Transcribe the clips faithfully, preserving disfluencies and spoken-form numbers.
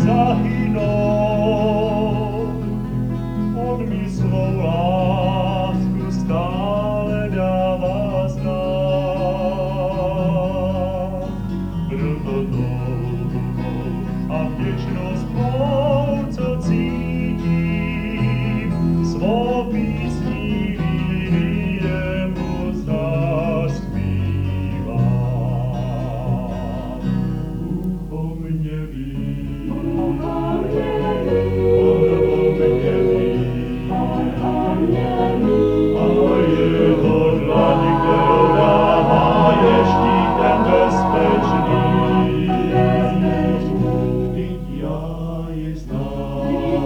zahynou. On mi svou lásku stále dává znát. Proto touhou a vděčnosť mou, co cítím, svou písní jemu zaspívám. Ucho mě ví, on o mě ví, a jeho dlaň, kterou dává, je štítem bezpečný. Vždyť já ji znám,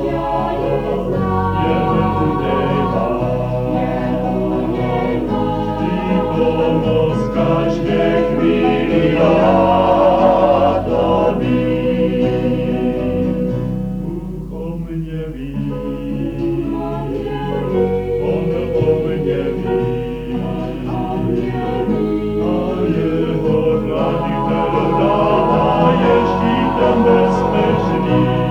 jen u něj mám, vždy pomoc každé chvíli, já to vím. Ucho mě ví, on o mě ví, a jeho dlaň, kterou dává, je štítem bezpečný.